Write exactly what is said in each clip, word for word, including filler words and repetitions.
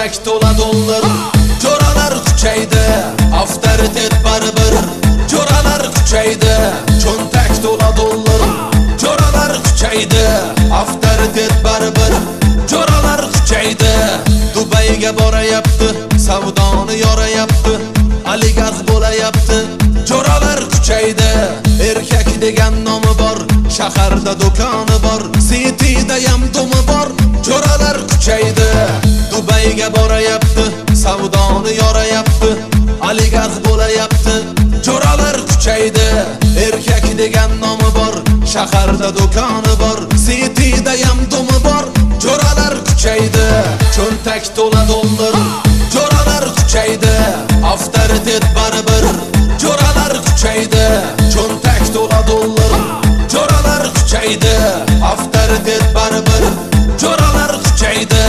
cho'ntak to'la dollar. Jo'ralar kuchaydi, avtoritet baribir. Jo'ralar kuchaydi, cho'ntak to'la dollar. Jo'ralar kuchaydi, avtoritet baribir. Jo'ralar kuchaydi, Dubayga borayapti, savdoni yorayapti, oligarx bo'layapti. Jo'ralar kuchaydi, erkak degan nomi bor, shaharda do'koni bor, Cityda ham do'mi bor. Jo'ralar kuchaydi, Dubayga borayapti, savdoni yorayapti, oligarx bo'layapti. Jo'ralar kuchaydi, erkak degan nomi bor, shaharda do'koni bor, Cityda ham do'mi bor. Jo'ralar kuchaydi, cho'ntak to'la dollar. Jo'ralar kuchaydi, avtoritet baribir. Jo'ralar kuchaydi, cho'ntak to'la dollar. Jo'ralar kuchaydi, avtoritet baribir. Jo'ralar kuchaydi.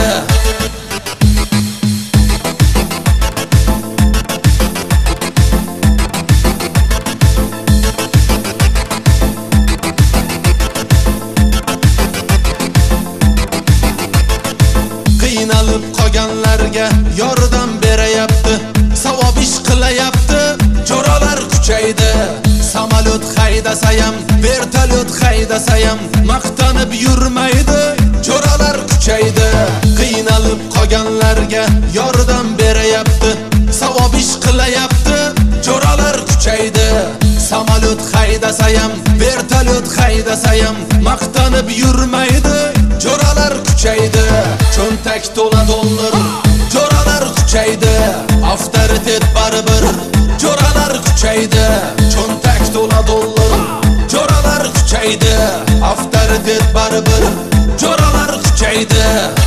Qiynalib qolganlarga yordam berayapti, savob ish qilayapti. Jo'ralar kuchaydi, samolyot haydasa ham, vertolyot haydasa ham maqtanib yurmaydi. Jo'ralar kuchaydi, qiynalib qolganlarga yordam berayapti, savob ish qilayapti. Jo'ralar kuchaydi, samolyot haydasa ham, vertolyot haydasa ham maqtanib yurmaydi. Jo'ralar kuchaydi, cho'ntak to'la dollar. Jo'ralar kuchaydi, avtoritet baribir. Jo'ralar kuchaydi, cho'ntak to'la dollar. Jo'ralar kuchaydi, avtoritet baribir. Jo'ralar kuchaydi.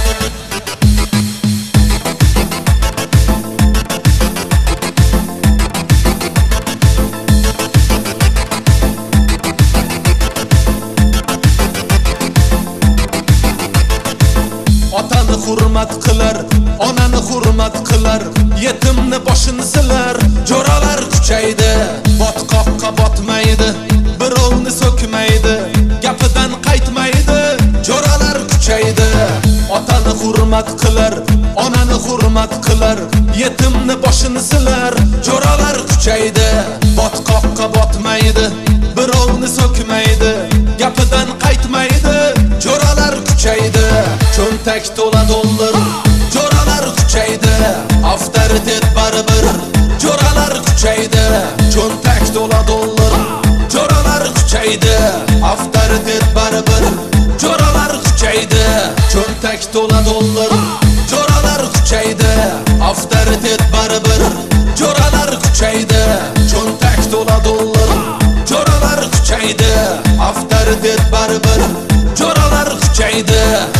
Otani hurmat qilar, onani hurmat qilar, yetimni boshini silar. Jo'ralar kuchaydi, botqoqqa botmaydi, birovni so'kmaydi, gapidan qaytmaydi. Jo'ralar kuchaydi, otani hurmat qilar, onani hurmat qilar, yetimni boshini silar. Jo'ralar kuchaydi, botqoqqa botmaydi, birovni so'kmaydi, gapidan qaytmaydi. Jo'ralar kuchaydi, cho'ntak to'la dollar. Jo'ralar kuchaydi, avtoritet baribir. Jo'ralar kuchaydi, cho'ntak to'la dollar. Jo'ralar kuchaydi, avtoritet baribir. Jo'ralar kuchaydi, cho'ntak to'la dollar. Jo'ralar kuchaydi, avtoritet baribir. Jo'ralar kuchaydi, cho'ntak to'la dollar. Jo'ralar kuchaydi, avtoritet baribir. Jo'ralar kuchaydi.